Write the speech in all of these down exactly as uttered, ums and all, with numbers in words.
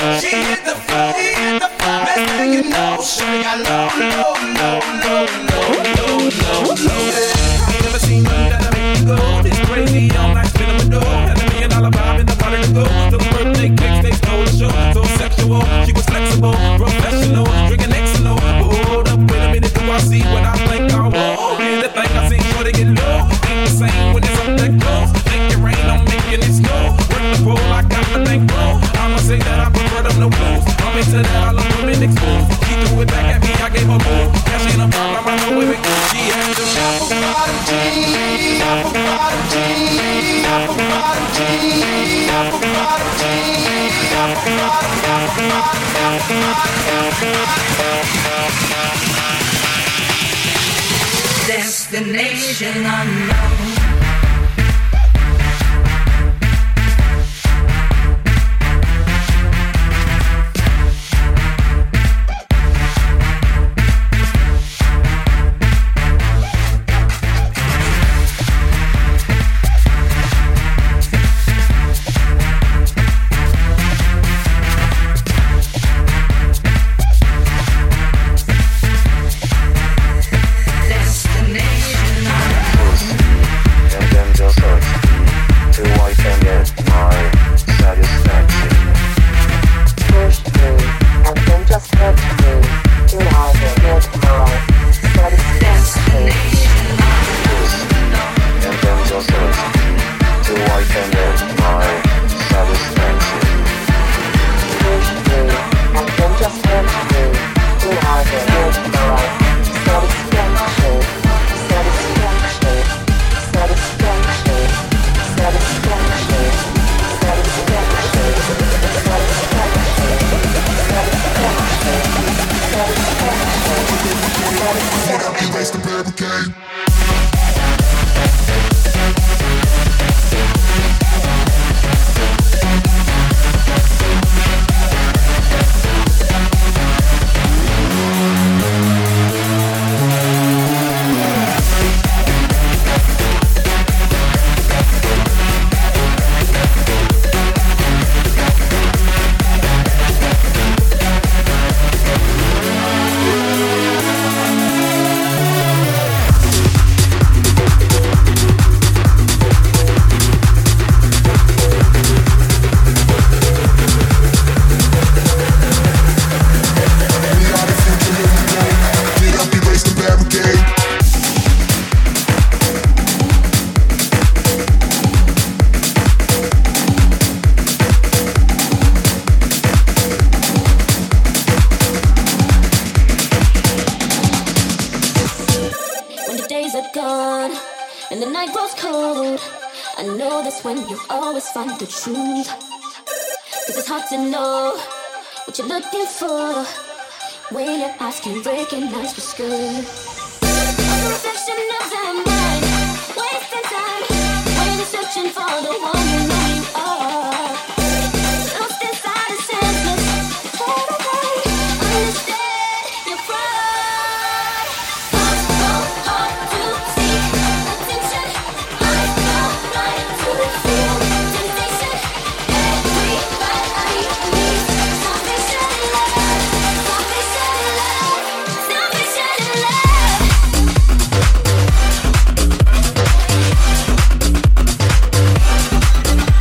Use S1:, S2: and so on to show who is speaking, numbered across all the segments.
S1: She hit the floor, he hit the floor. Next thing you know, shawty got low, low, low, low, low, low, low, low. I ain't never seen nothing that'll make you go. It's crazy, all night spinning with dough. Had a million dollar vibe in the party to go. Those birthday cakes, they stole the show. So sexual, she was flexible, professional, drinking Xanol. Hold up, wait a minute, do I see what I think I want? Here's the thing, I seen sure to get low. Ain't the same when it's up that close. Make it rain, I'm making it snow. Work the pole, I got my thing blow. I'ma say that I prefer them no blues. I'm into that, I love women exposed. She threw it back at me, I gave her more. Cash ain't a problem, I know where it goes. She had the apple bottom jeans, apple bottom jeans, apple bottom jeans, apple bottom jeans, apple bottom, apple bottom, apple bottom. Destination unknown.
S2: Find the truth, 'cause it's hard to know what you're looking for when your eyes can recognize what's good. A reflection of the mind, wasting time when you're searching for the one you know you are. Lost inside a senseless, far away, understand your pride. What's so hard to see? Attention, eyes so blind to feel.
S1: Love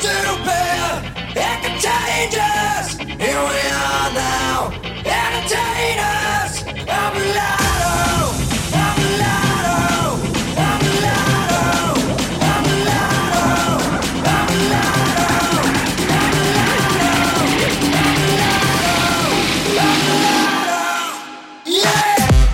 S1: little bit, it contagious. Here we are now, entertainers. I'm mulatto, I'm mulatto, I'm mulatto, I'm mulatto, I'm mulatto, I'm mulatto, I'm mulatto, yeah.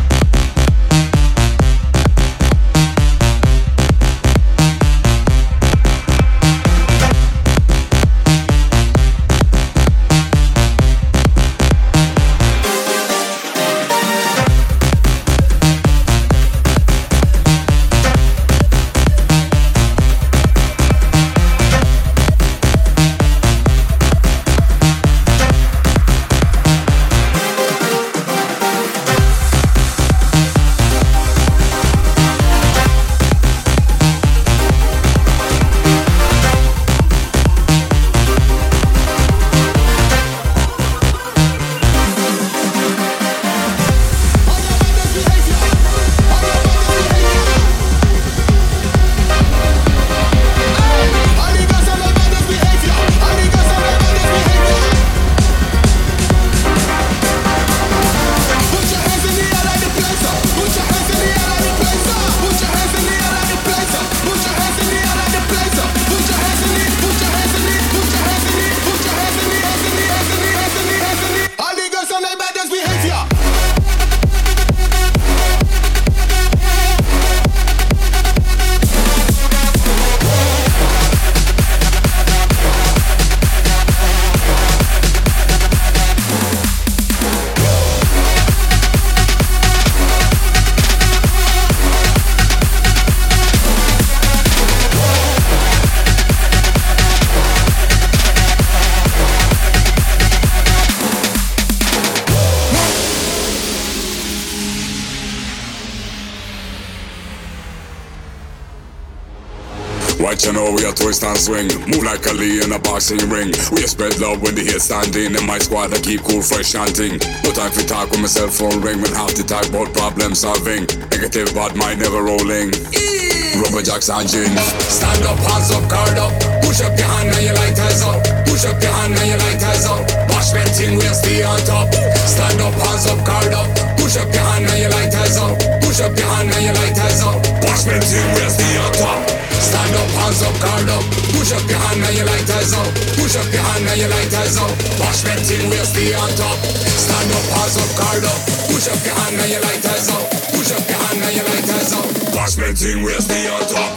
S3: Right, you know we a twist and swing. Move like Ali in a boxing ring. We a spread love when the hit standing. In my squad I keep cool, fresh chanting. No time for talk when my cell phone ring. When half the talk about problem solving. Negative bad mind never rolling. Rubber jacks and jeans. Stand up, hands up, guard up. Push up your hand and your lighters up. Push up your hand and your lighters up. Bashment thing, we'll stay on top. Stand up, hands up, guard up. Push up your hand and your lighters up. Push up your hand and your lighters up. Bashment thing, we'll stay on top. Stand up, hands up, guard up. Push up your hand and your lighters up. Push up your hand and your lighters up. Bashment thing, we'll stay on top. Stand up, hands up, guard up. Push up your hand and your lighters up. Push up your hand and your lighters up. Bashment thing, we'll stay on top.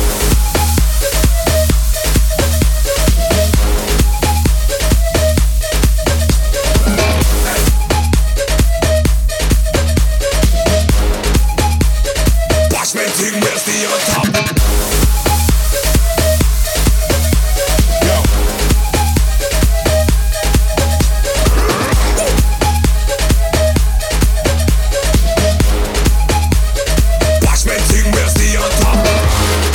S3: Bashment thing, we'll stay on top. Bashment thing, we'll stay on top.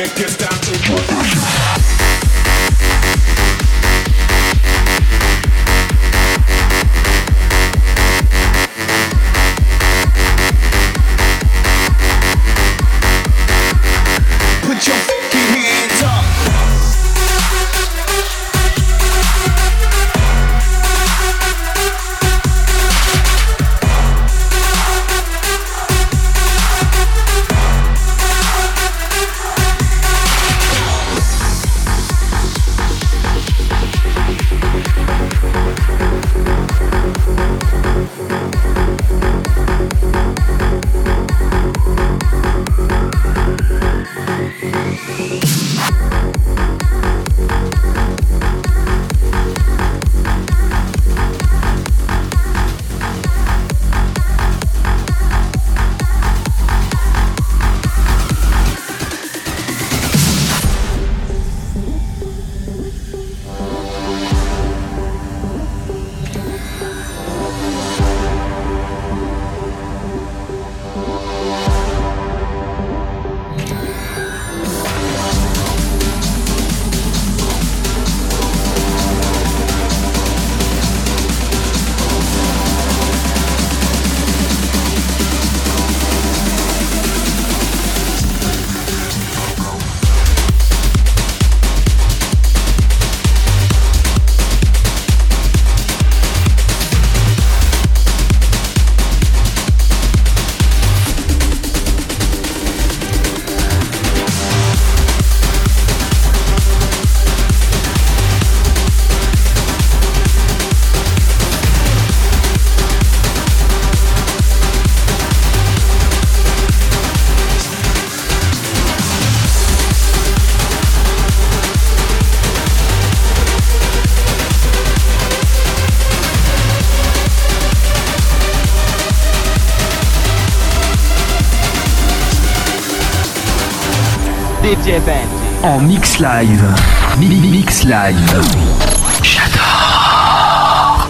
S1: it gets down to put your fucking hands up.
S4: D J Benji
S5: en mix live. Mi- Mix live. J'adore.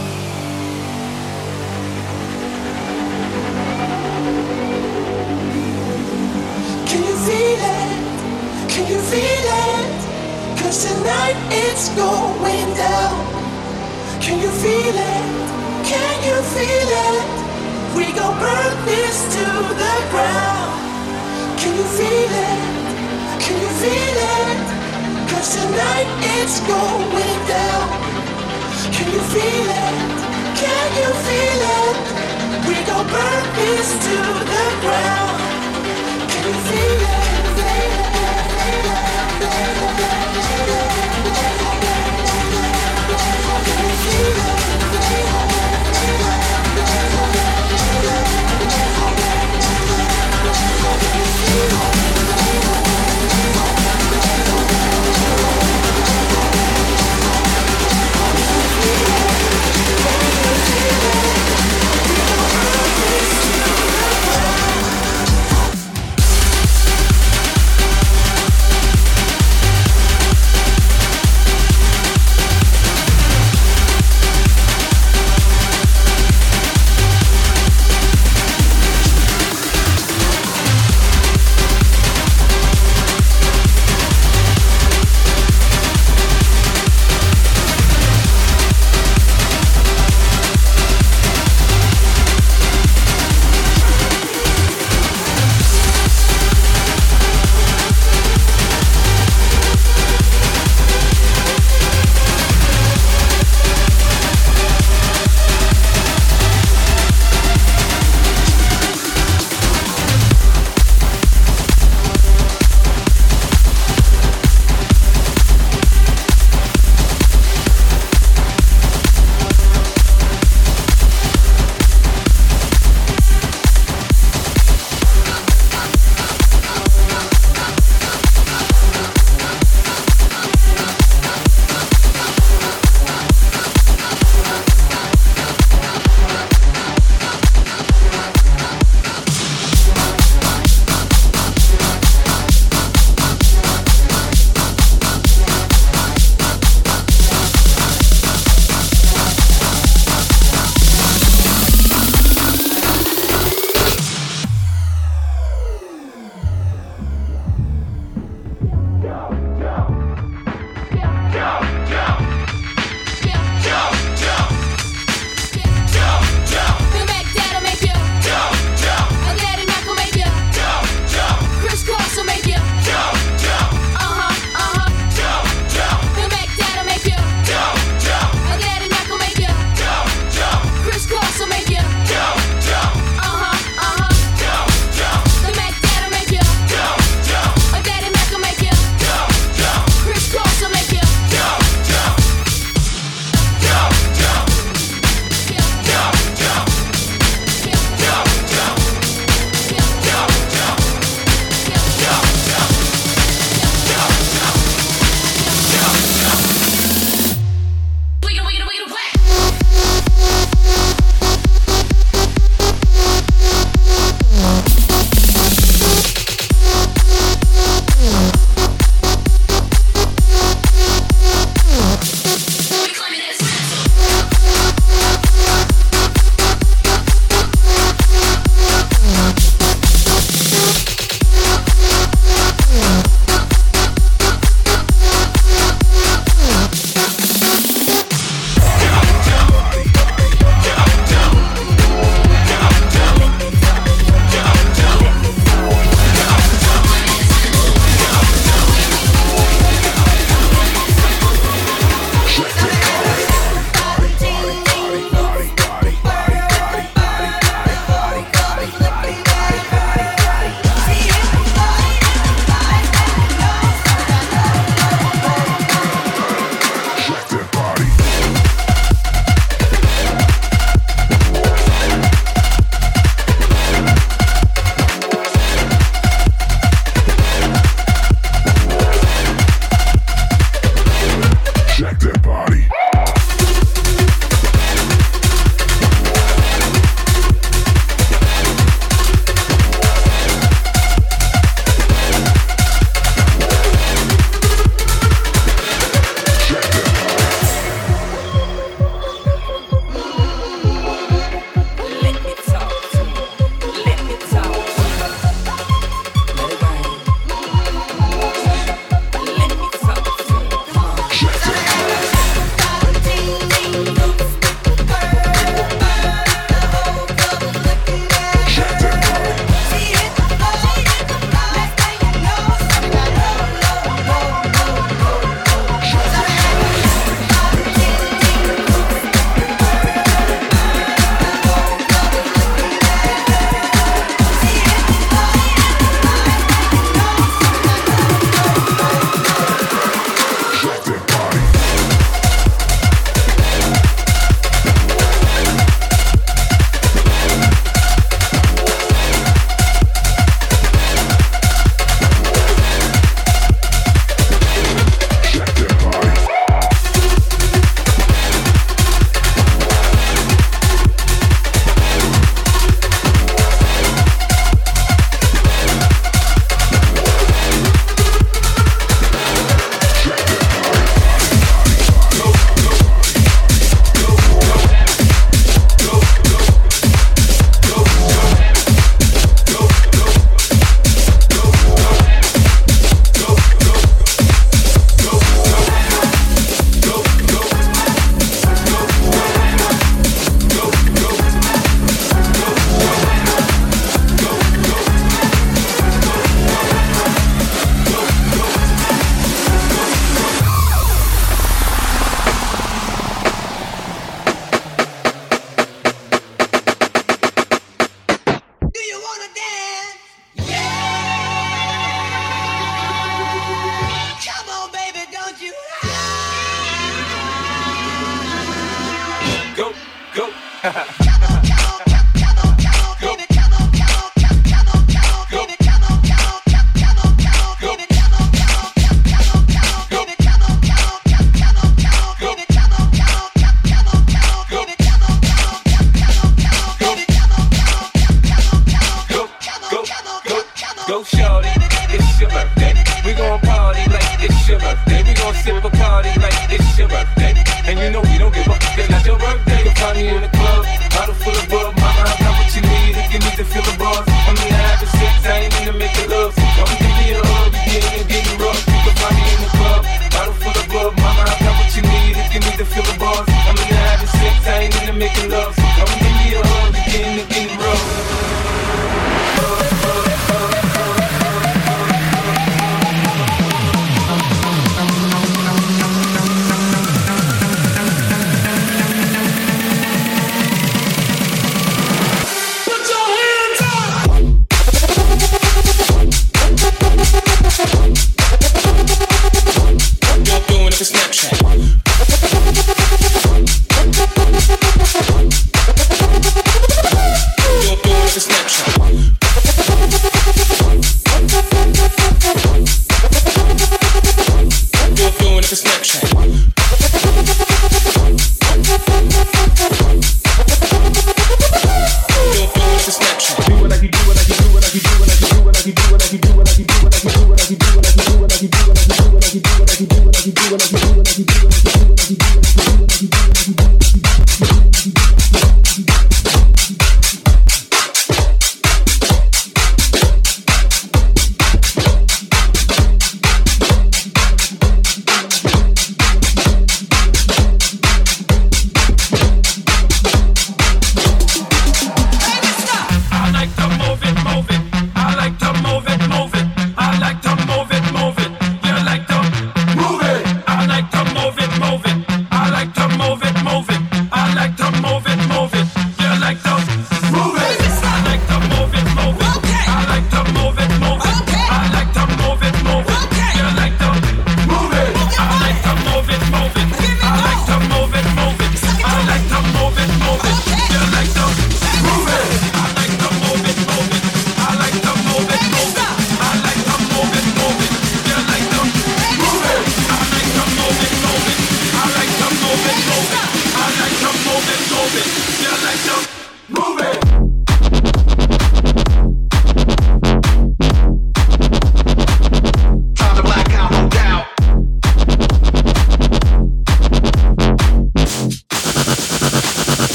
S1: Can you feel it? Can you feel it? 'Cause tonight it's going down. Can you feel it? Can you feel it? We gon' burn this to the ground. Can you feel it? Can you feel it? 'Cause tonight it's going down. Can you feel it? Can you feel it? We gon' burn this to the ground. Can you feel it?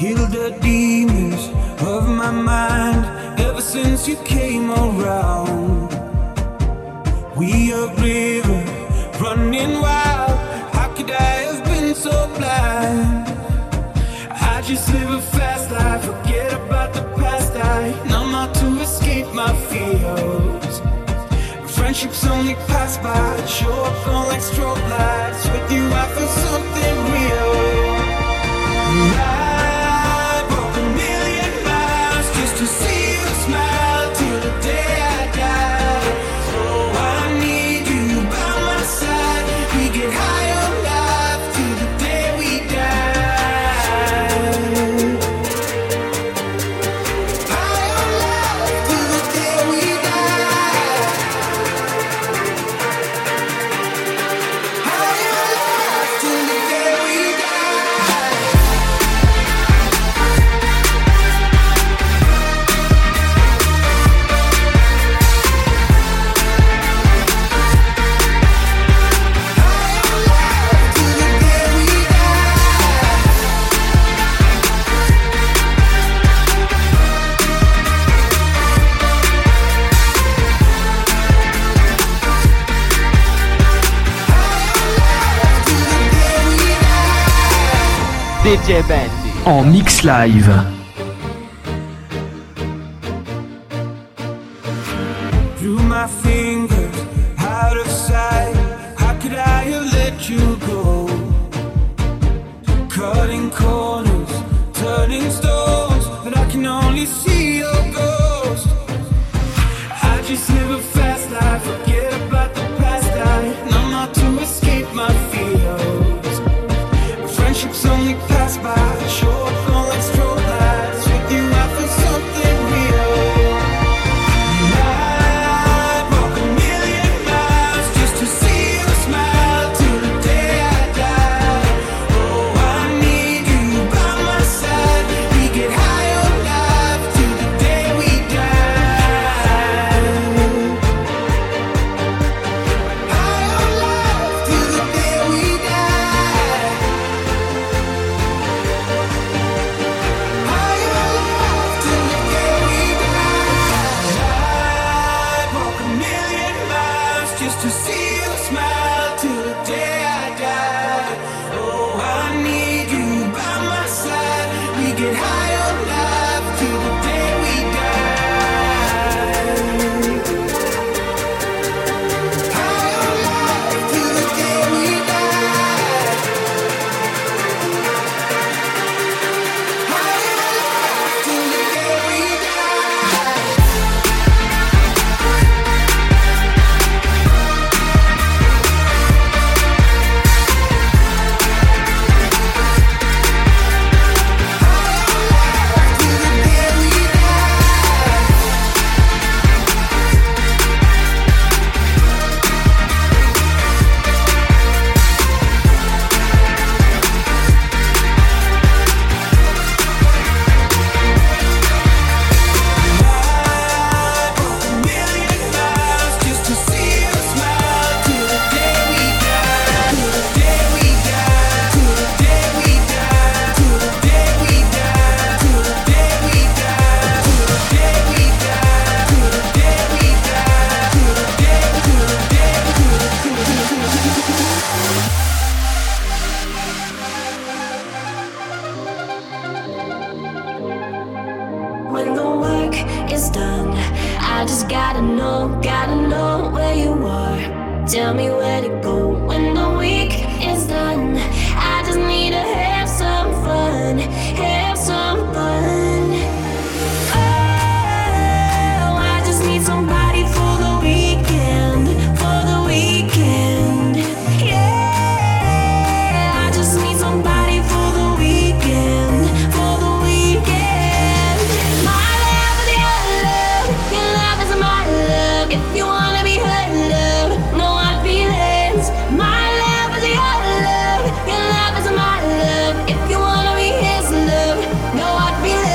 S1: kill the demons of my mind. Ever since you came around, we a river running wild. How could I have been so blind? I just live a fast life, forget about the past. I numb out to escape my fears. Friendships only pass by, show up on like strobe lights. With you I feel something real. I walk a million miles just to see you smile till the day I die. Oh, I need you by my side. We get high on life till the day we die. High on life till the day we die. High on life till the day we die.
S4: D J Bendy
S5: En mix live.
S1: Through my fingers, out of sight. How could I have let you go? Cutting corners, turning stones, but I can only see your ghost. I just live a fast life, forget about the past. I numb out to escape my fears. Friendships only pass by, show up on like strobe lights. With you I feel something real. I'd walk a million miles just to see you smile till the day I die. Oh, I need you by my side. We get high on life till the day we die. High on life till the day we die. High on life till the day we die. I'd walk a million miles just to see you smile till the day I die. Oh, I need you by my side. We get high on life till the day we die. High on life till the day we die. High on life till the day we die.
S2: When the work is done, I just gotta know, gotta know where you are. Tell me where to go. When the week is done, I just need to have some fun, have some fun. Oh, I just need somebody for the weekend, for the weekend. Yeah, I just need somebody for the weekend, for the weekend. My love is your love, your love is my love. If you wanna be her love, no hard feelings. My love is your love, your love is my love. If you wanna be his love, no hard feelings.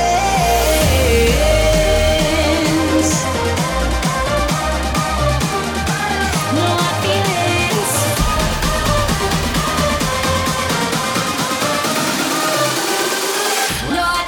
S2: No hard feelings. No hard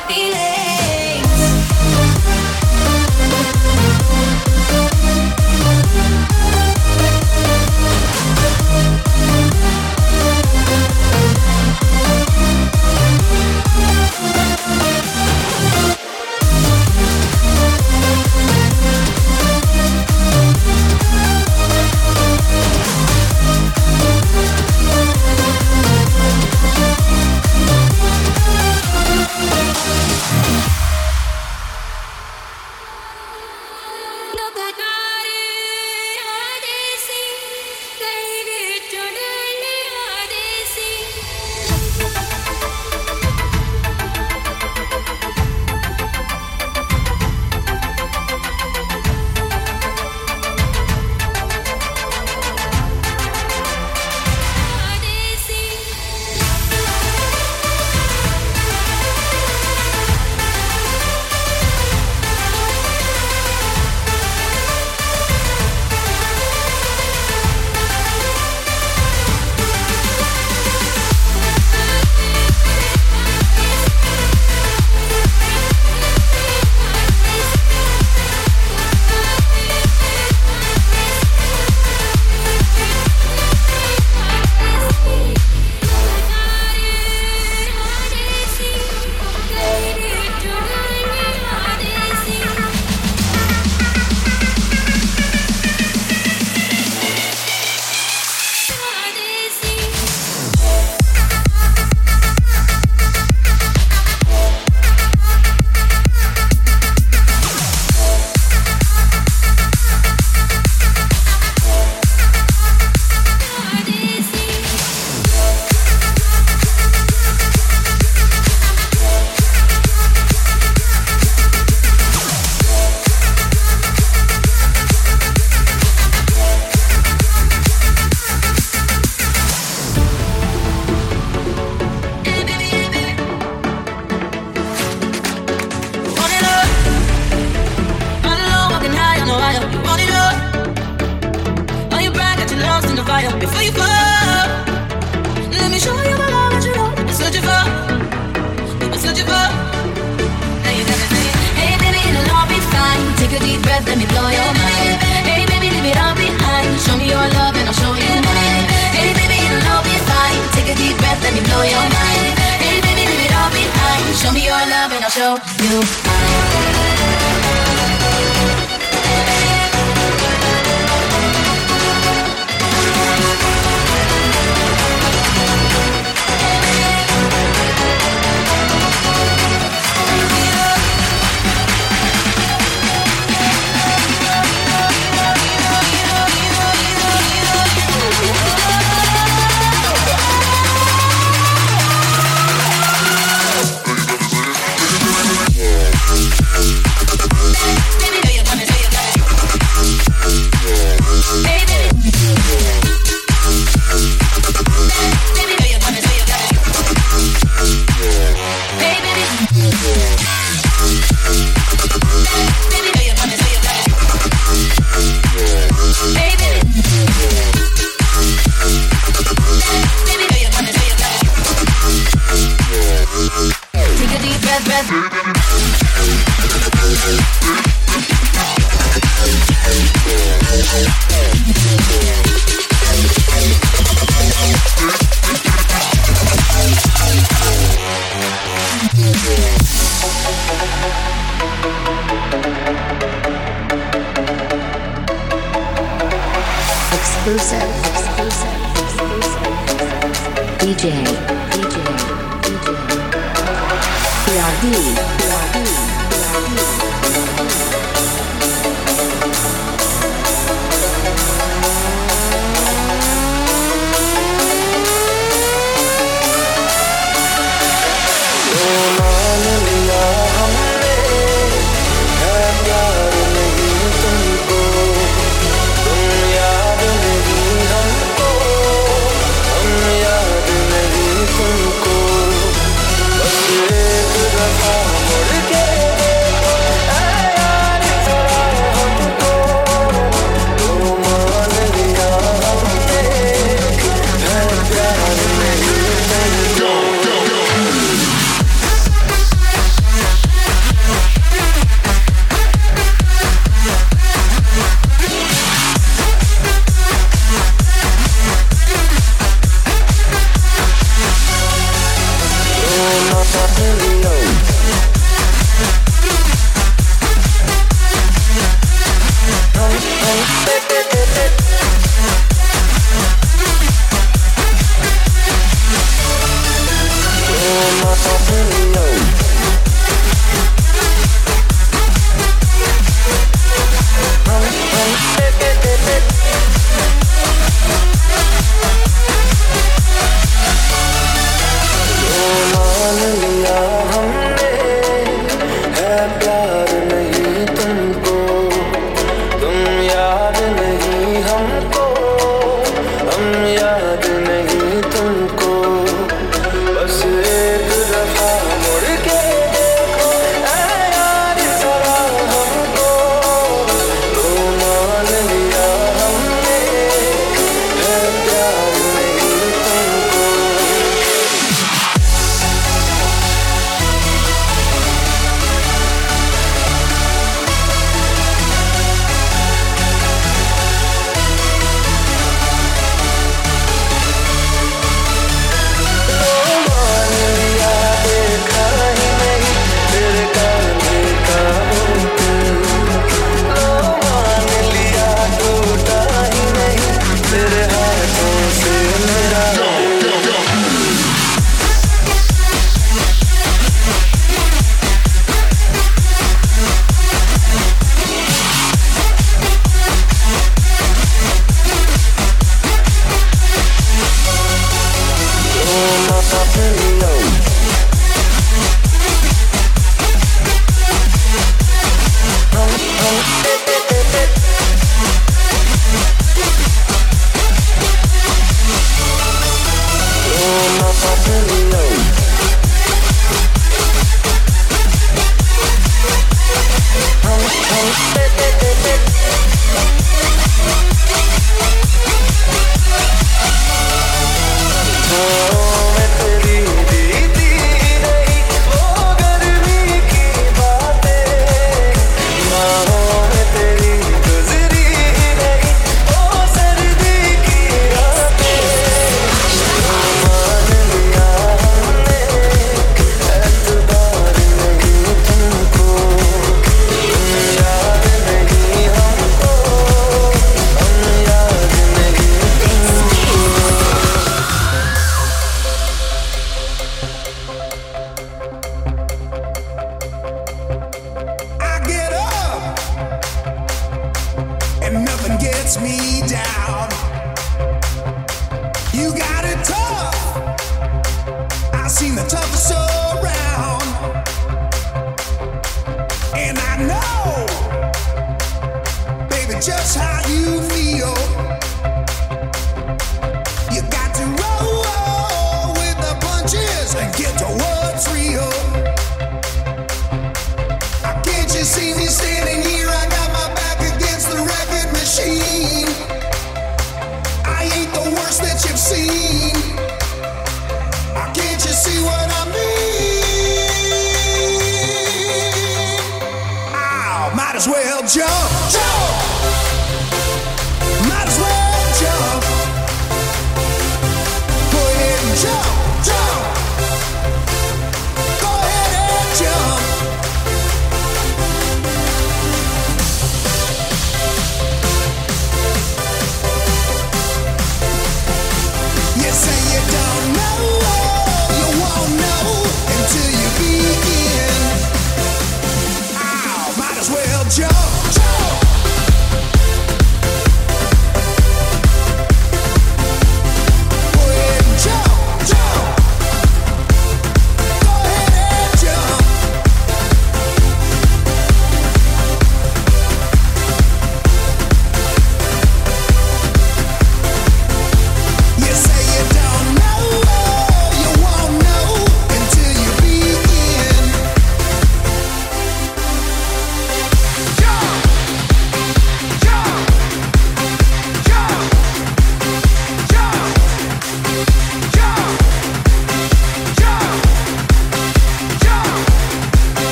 S2: blow you exclusive, exclusive, exclusive. D J, D J, D J. P R D, P R D, P R D.
S4: तुमको बस एक दफा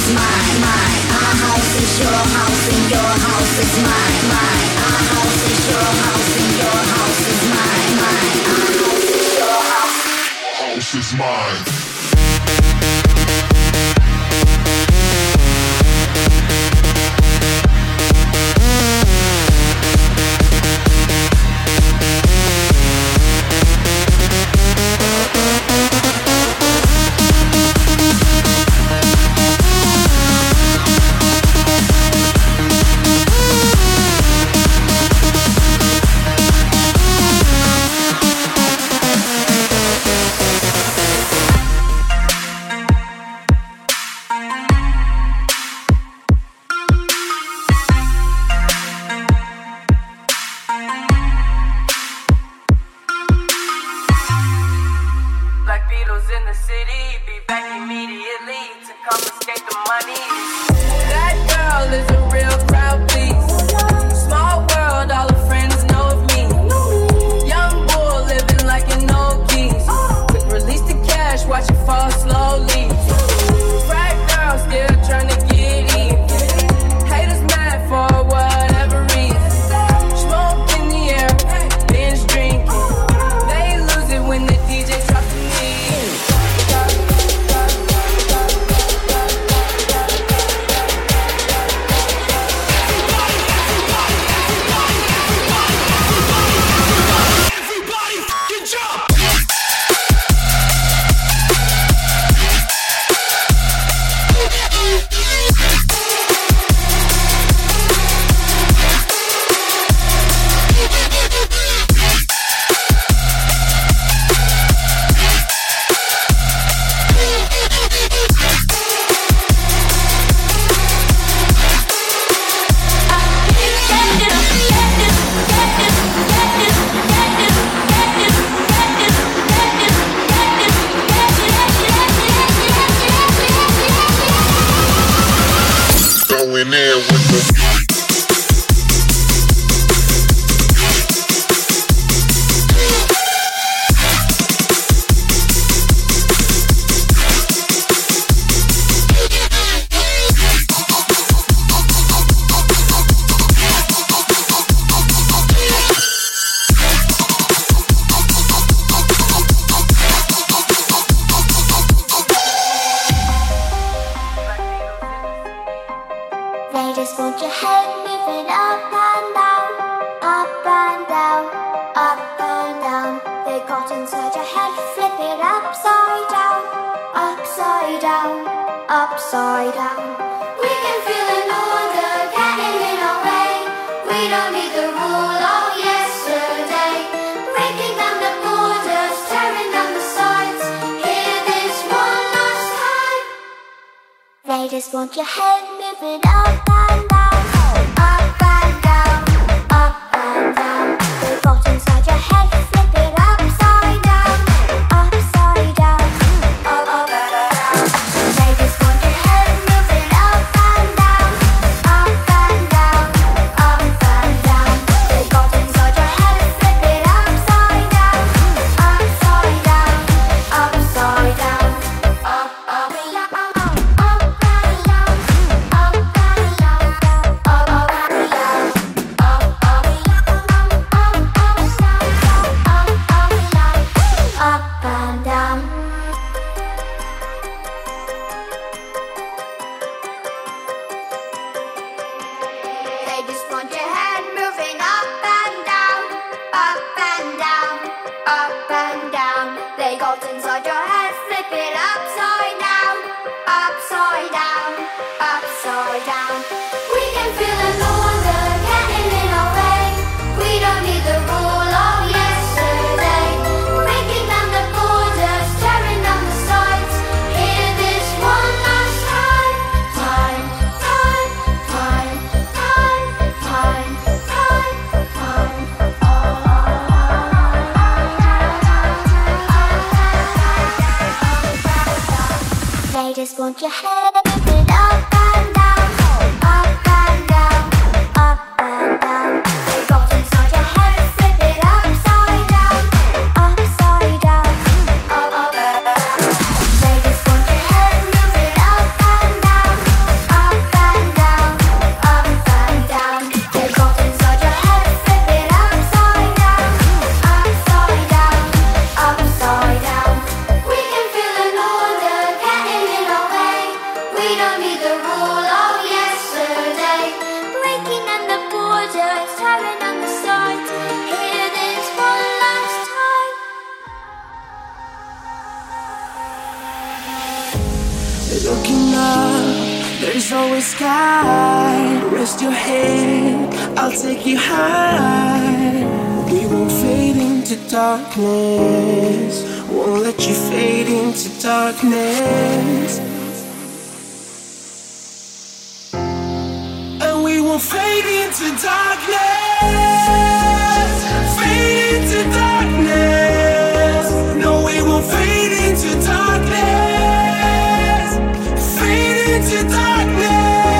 S2: is mine, mine. Our house is your house and your house is mine, mine. Our house is your house and your house is mine, mine. Our house is your house.
S4: House is mine. Going in with the
S2: upside down. We can feel an order getting in our way. We don't need the rule of yesterday. Breaking down the borders, tearing down the sides. Hear this one last time. They just want your head moving up and down, up and down, up and down. They got inside your head, flip it upside down, upside down, up, up, down. They just want your head moving up and down, up and down, up and down. They got inside your head, flip it upside down, upside down, upside down, up, up, down, up and down, up and down, up, up, down, up, up, down, up, up, up and down. They just want your head moving up and down, up and down, up and down. They got inside your head, flip it upside down, upside down, upside down. We can feel an order getting in our way. We don't need the rule of yesterday. Breaking down the borders, tearing down the sides. Hear this one last time. Time, time, time, time, time, time, time. They just want your head moving up and down, up and down, up and down. They got inside your head, flip it upside down, upside down, up, up, down. They just want your head moving up and down,
S1: always sky. Rest your head, I'll take you high. We won't fade into darkness. Won't let you fade into darkness. And we won't fade into darkness. Fade into darkness. No, we won't fade into darkness. Fade into darkness.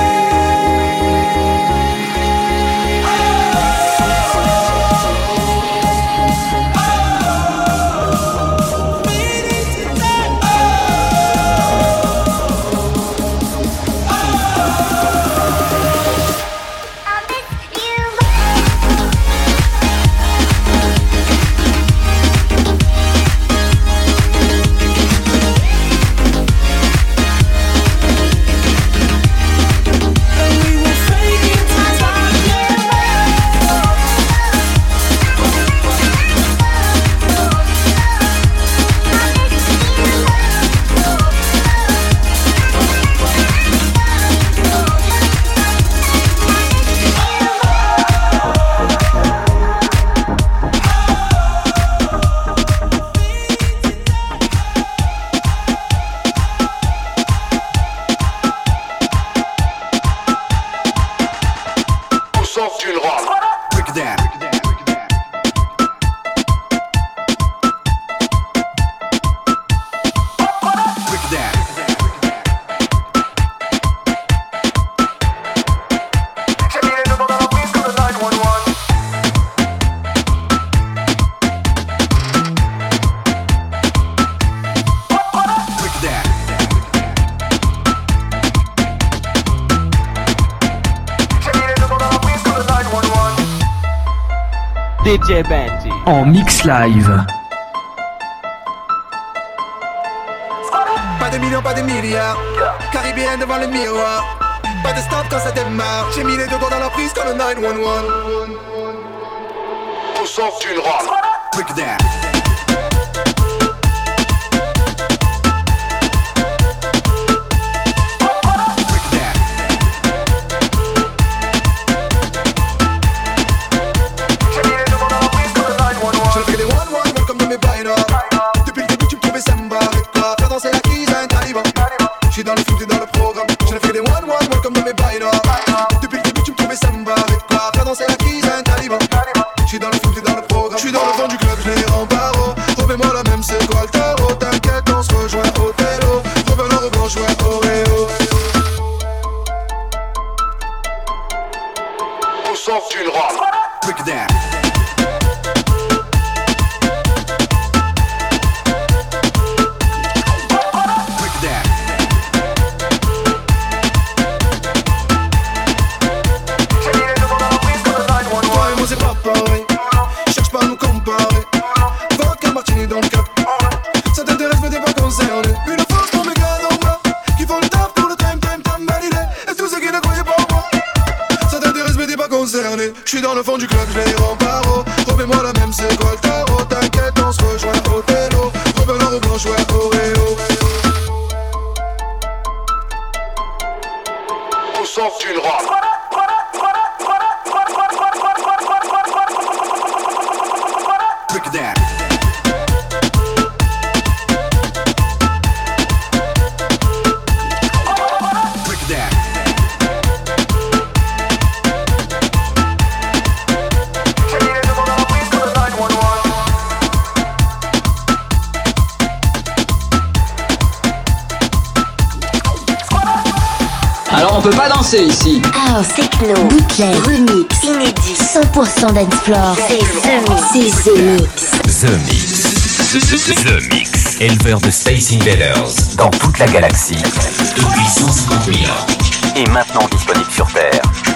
S5: D J Benji en mix live.
S6: Pas de millions, pas de milliards. Caribéenne devant le miroir. Pas de stop quand ça démarre. J'ai mis les deux doigts dans la prise comme le neuf un un. Tout sauf une robe. Break that. J'suis dans le flou, t'es dans le programme. Je l'ai fait des one one, welcome dans mes bails noirs. Depuis le début, tu me trouvais samba. Avec quoi faire danser la crise à un taliban. J'suis dans le flou, t'es dans le programme. J'suis dans le fond du club, j'les en paro. Remets-moi la même, c'est quoi le tarot? T'inquiète, on se rejoint au télo. Revenons en revanche, ouais, Oreo. Tout sauf une robe. Break that. J'suis dans le fond du club, j'les en paro. Remets-moi la même, c'est quoi le tarot? T'inquiète, on se rejoint au télo. Revenons au blanc, ouais, Oreo. Tout sauf une robe. Break that.
S7: Alors on peut pas danser ici.
S2: House, techno, bootleg, remix, inédit, cent pour cent dance floor. C'est The Mix.
S8: The Mix. The Mix. The Mix. Éleveur de Space Invaders dans toute la galaxie depuis cent cinquante mille ans. Et maintenant disponible sur Terre.